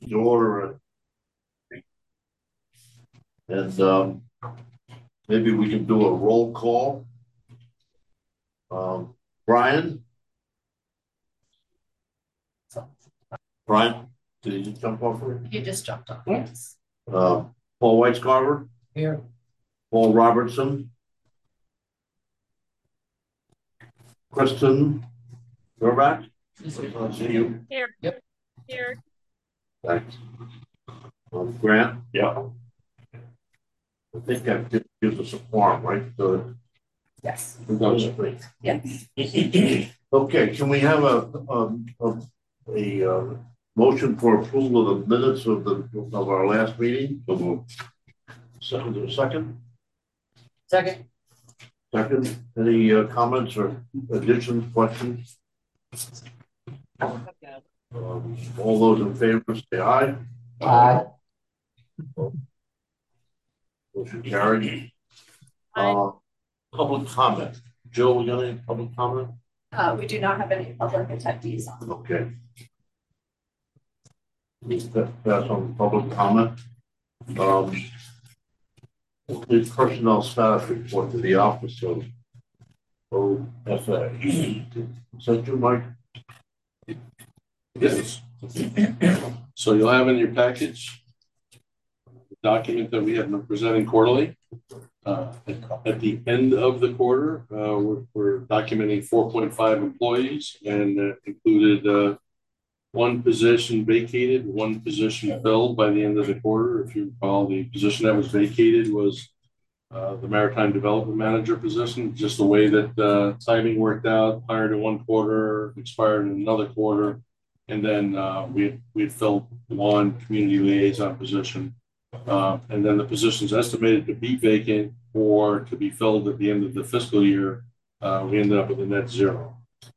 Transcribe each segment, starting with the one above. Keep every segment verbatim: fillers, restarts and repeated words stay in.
to order. And um, maybe we can do a roll call. Um, Brian? Brian, did you jump off here? He just jumped off, yes. Uh, Paul Whitescarver? Here. Paul Robertson? Kristen Novak? I see you. Here. Yep. Here. Thanks. Um, Grant? Yeah. I think that gives us a form, right? So Yes. those three. Yes. Okay, can we have a um, a, a uh, motion for approval of the minutes of the of our last meeting? Second to a second. Second. Second. Any uh, comments or additions, questions? Um, all those in favor say aye. Aye. Motion carried. Uh, public comment. Jill, we got any public comment? Uh, we do not have any public attendees on. Okay. That's on public comment. Um, the personnel status report to the office of O F A. Is that you, Mike? Yes. So you'll have in your package the document that we have been presenting quarterly. Uh, at the end of the quarter, uh, we're, we're documenting four point five employees, and uh, included uh, one position vacated, one position filled by the end of the quarter. If you recall, the position that was vacated was uh, the Maritime Development Manager position. Just the way that uh, timing worked out, hired in one quarter, expired in another quarter, and then uh, we we filled one community liaison position. Uh, and then the position is estimated to be vacant or to be filled at the end of the fiscal year. Uh, we ended up with a net zero.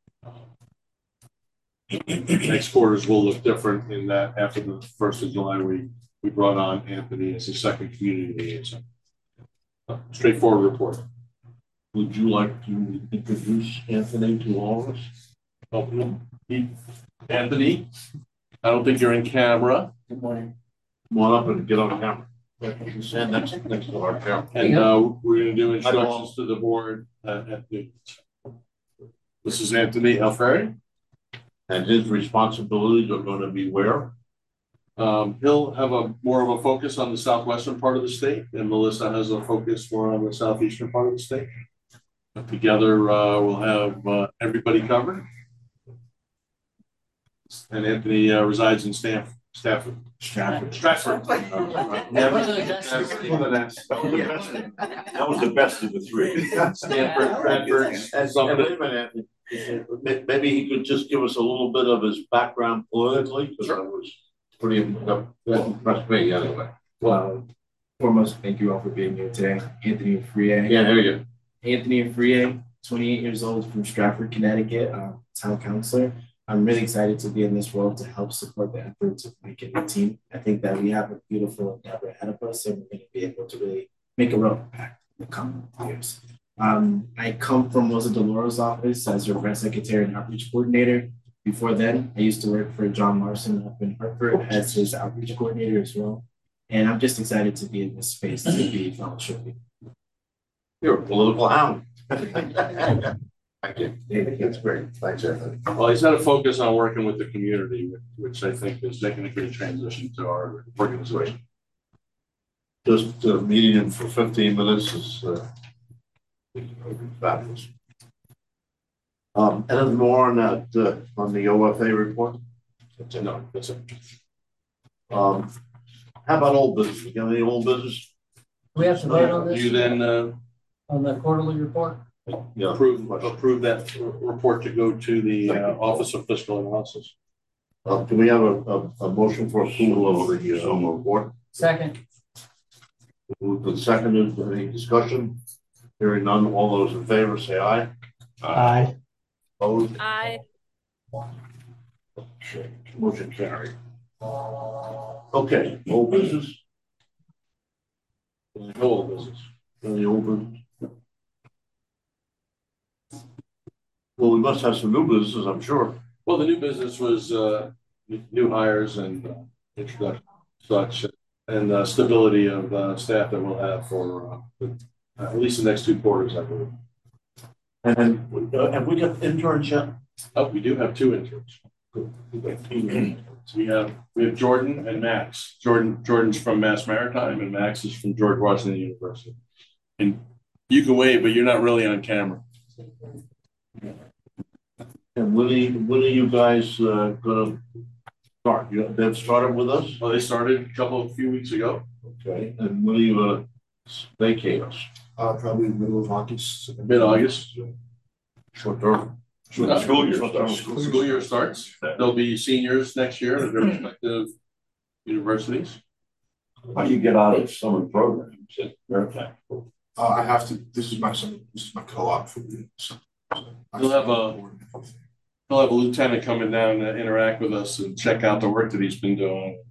Next quarters will look different in that after the first of July, we, we brought on Anthony as the second community liaison. Uh, straightforward report. Would you like to introduce Anthony to all of us? Oh, Anthony, I don't think you're in camera. Good morning. Come on up and get on camera. You stand next, next to our camera. And uh, we're going to do instructions to the board uh, at the. This is Anthony Alfieri. And his responsibilities are going to be where? Um, he'll have a more of a focus on the southwestern part of the state, and Melissa has a focus more on the southeastern part of the state. But together, uh, we'll have uh, everybody covered. And Anthony uh, resides in Stanford. Stafford. Stratford. Stratford. That was the best of the three. Stanford, Stratford. And wait a minute, Anthony. Maybe he could just give us a little bit of his background politically, because that was pretty that impressed me anyway. Well, foremost, thank you all for being here today. Anthony Afriyie. Yeah, here you go. Anthony Afriyie, twenty-eight years old, from Stratford, Connecticut, uh, town councilor. I'm really excited to be in this role to help support the efforts of Mike and the team. I think that we have a beautiful endeavor ahead of us, and we're going to be able to really make a real impact in the coming years. Um, I come from Rosa DeLauro's office as your press secretary and outreach coordinator. Before then, I used to work for John Larson up in Hartford as his outreach coordinator as well. And I'm just excited to be in this space to be fellowship. You're a political hound. Thank you. That's great. Thanks, Anthony. Well, he's had a focus on working with the community, which I think is making a great transition to our organization. Just uh, meeting him for fifteen minutes is uh, fabulous. Um, anything more on that uh, on the O F A report? No, that's it. Um, how about old business? You got any old business? We have to vote on this? You then uh, on the quarterly report? Yeah. approve approve that report to go to the uh, Office of Fiscal Analysis. Uh, do we have a, a, a motion for approval of the uh, report? Second. Moved and seconded. Any discussion? Hearing none. All those in favor say aye. Aye. Opposed? Aye. Okay. Motion carried. Okay. Old business. No old business. Any old business? Well, we must have some new businesses, I'm sure. Well, the new business was uh, new hires and uh, introduction, such, and uh, stability of uh, staff that we'll have for uh, the, uh, at least the next two quarters, I believe. And then, uh, have we got interns yet? Oh, we do have two interns. So we have we have Jordan and Max. Jordan Jordan's from Mass Maritime, and Max is from George Washington University. And you can wave, but you're not really on camera. And when are you, when are you guys uh, gonna start? You, they've started with us? Well, they started a couple of few weeks ago. Okay. And when are you gonna vacate us? Uh, probably middle of August. Mid-August. Short term? Uh, School year Short starts. term. School year starts. There'll be seniors next year at their respective universities. How do you get out of summer programs at Maritime? Uh, I have to, this is my, son- this is my co-op for the. so- so I You'll have a- We'll have a lieutenant coming down to interact with us and check out the work that he's been doing.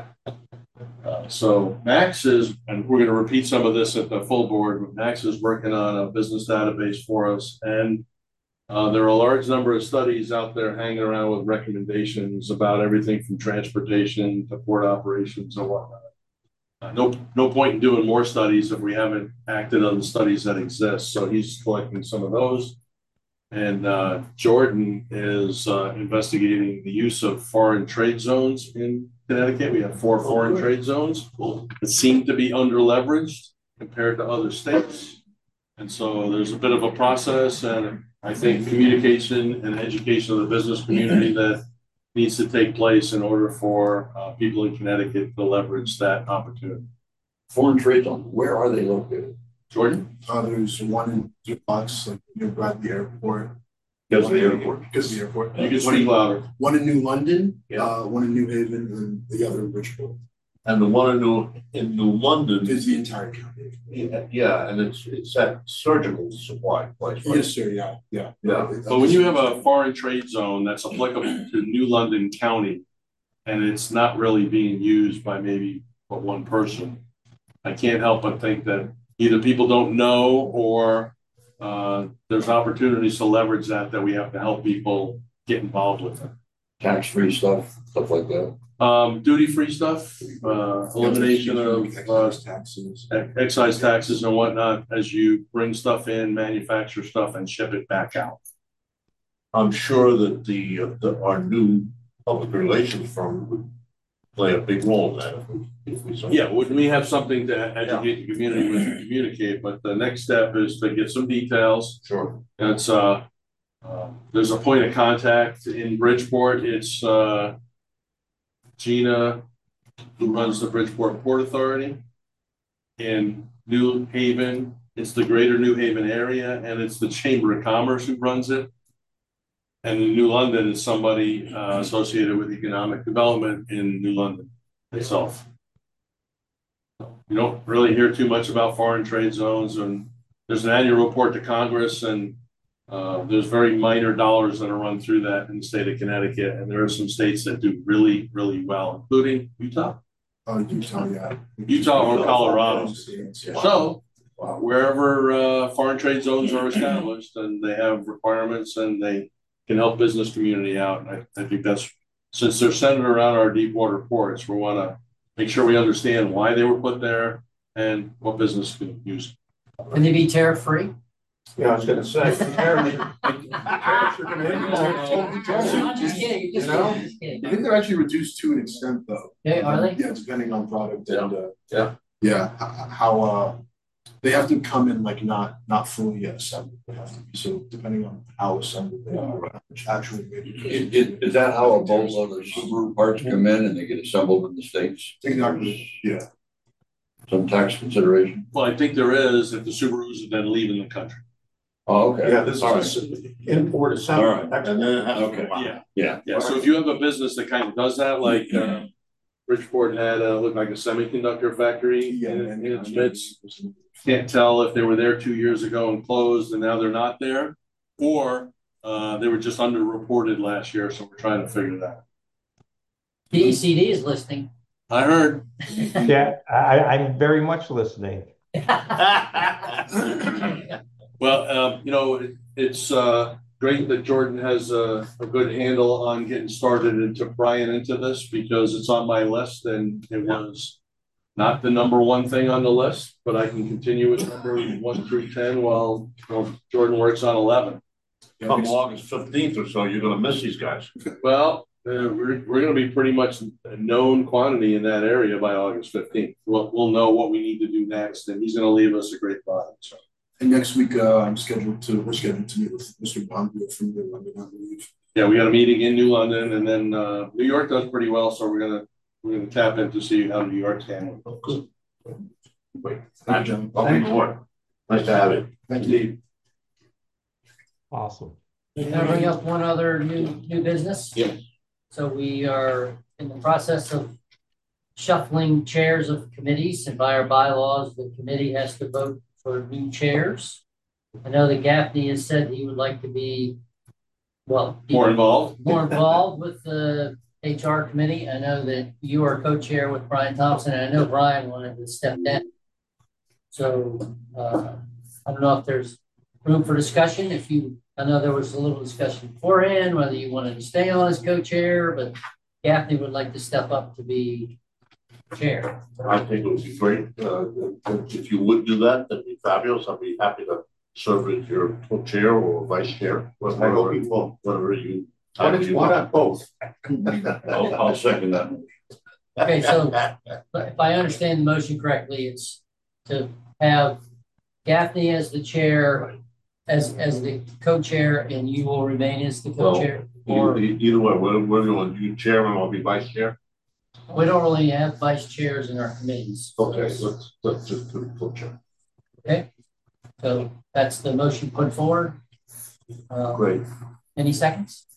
Uh, so Max is, and we're going to repeat some of this at the full board, but Max is working on a business database for us. And uh, there are a large number of studies out there hanging around with recommendations about everything from transportation to port operations and whatnot. Uh, no, no point in doing more studies if we haven't acted on the studies that exist. So he's collecting some of those. And uh, Jordan is uh, investigating the use of foreign trade zones in Connecticut. We have four foreign trade zones that seem to be under leveraged compared to other states. And so there's a bit of a process, and I think communication and education of the business community that needs to take place in order for uh, people in Connecticut to leverage that opportunity. Foreign trade zone, where are they located? Jordan? Uh, there's one in Duplex, like nearby the airport. Because of the One in- airport. Because of the airport. You can One in- speak louder. One in New London, Yeah. uh, one in New Haven, and the other in Bridgeport. And the one in New, in New London, Is the entire county. yeah, yeah, and it's, it's that surgical supply place, right? Yes, sir, yeah, yeah. Yeah. But when you have a foreign trade zone that's applicable to New London County, and it's not really being used by maybe but one person, I can't help but think that either people don't know or uh, there's opportunities to leverage that, that we have to help people get involved with it. Tax-free stuff, stuff like that. Um, duty-free stuff, uh, elimination of uh, Excise taxes. ex- excise taxes and whatnot as you bring stuff in, manufacture stuff, and ship it back out. I'm sure that the, uh, the, our new public relations firm would play a big role in that if we, if we. so- Yeah, wouldn't we have something to educate the community with and communicate? But the next step is to get some details. Sure. It's uh, uh, there's a point of contact in Bridgeport. It's uh, Gina, who runs the Bridgeport Port Authority. In New Haven, it's the Greater New Haven area, and it's the Chamber of Commerce who runs it. And in New London is somebody uh, associated with economic development in New London itself. You don't really hear too much about foreign trade zones, and there's an annual report to Congress, and uh, there's very minor dollars that are run through that in the state of Connecticut, and there are some states that do really, really well, including Utah, Uh, Utah, yeah. Utah or Colorado. Yeah. So uh, wherever uh, foreign trade zones are established, and they have requirements, and they can help business community out, and I, I think that's, since they're centered around our deep water ports, we want to make sure we understand why they were put there and what business can use. Can they be tariff free? Yeah, I was gonna say. Just kidding, just You know? kidding, just kidding. I think they're actually reduced to an extent though. Yeah, are they? Yeah, depending on product and, uh. Yeah. Yeah, h- how, uh, they have to come in like not, not fully assembled, they have to be, so depending on how assembled they are, which actually maybe. Is, is- is that how a boatload of Subaru parts come in and they get assembled in the States? Exactly, yeah. Some tax consideration? Well, I think there is if the Subarus are then leaving the country. Oh, okay. Yeah, this All right. is import All assembly. right. And then it has to Okay. go out. Yeah. Yeah. Yeah, so if you have a business that kind of does that, like uh, Bridgeport had uh, looked like a semiconductor factory Yeah, in, and- in its midst. Can't tell if they were there two years ago and closed and now they're not there, or uh, they were just underreported last year. So we're trying to figure that out. D E C D is listening. I heard. Yeah, I, I'm very much listening. Well, um, you know, it, it's uh, great that Jordan has a, a good handle on getting started and took Brian into this because it's on my list and it was not the number one thing on the list, but I can continue with number one through ten while, while Jordan works on eleven. Come August fifteenth or so, you're gonna miss these guys. Well, uh, we're, we're gonna be pretty much a known quantity in that area by August fifteenth. We'll, we'll know what we need to do next and he's gonna leave us a great product, so. And next week, uh, I'm scheduled to, we're scheduled to meet with Mister Bonville from New London, I believe. Yeah, we got a meeting in New London and then, uh, New York does pretty well, so we're gonna, we're gonna tap in to see how New York's handling it. Good. Wait, thank you. Welcome aboard. Nice to have you. Thank you. Awesome. Can I bring up one other new, new business? Yes. So we are in the process of shuffling chairs of committees, and by our bylaws, the committee has to vote for new chairs. I know that Gaffney has said he would like to be, well, be More involved? more involved with the H R committee. I know that you are co-chair with Brian Thompson, and I know Brian wanted to step down. So uh, I don't know if there's room for discussion. If you, I know there was a little discussion beforehand, whether you wanted to stay on as co-chair, but Gaffney would like to step up to be chair. I think it would be great, uh, if you would do that, that'd be fabulous. I'd be happy to serve as your co-chair or vice chair. I hope you will. Whatever you. Why don't you- why not both? I'll, I'll second that. Okay, so but if I understand the motion correctly, it's to have Gaffney as the chair, as, as the co-chair, and you will remain as the co-chair? Or Either either way, whatever whatever you want, you chairman, I'll be vice chair. we don't really have vice chairs in our committees. Okay, let's, let's just do co-chair. Okay, so that's the motion put forward. Uh, Great. Any seconds?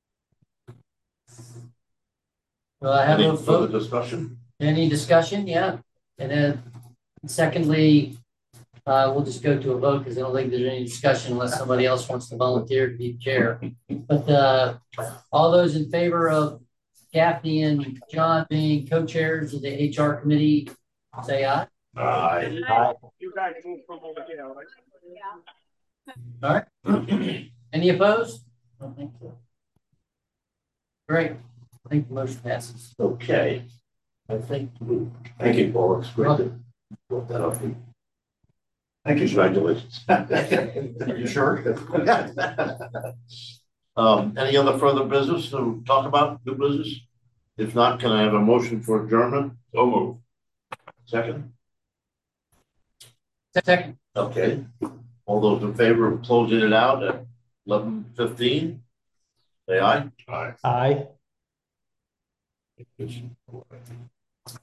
Will I have a Any further vote? discussion? Any discussion? Yeah. And then secondly, uh, we'll just go to a vote because I don't think there's any discussion unless somebody else wants to volunteer to be chair. But uh, all those in favor of Gaffney and John being co-chairs of the H R committee, say aye. Aye. You guys move from over here, all right? Yeah. All right. Any opposed? I don't think so. Great. I think the motion passes. Okay. I think, we- thank you, Paul, it's great to put that up. Thank you, congratulations. Are you sure? Um, any other further business to talk about, new business? If not, can I have a motion for adjournment? So move. Second? Second. Okay. All those in favor of closing it out at eleven fifteen? Say aye. Aye. Aye.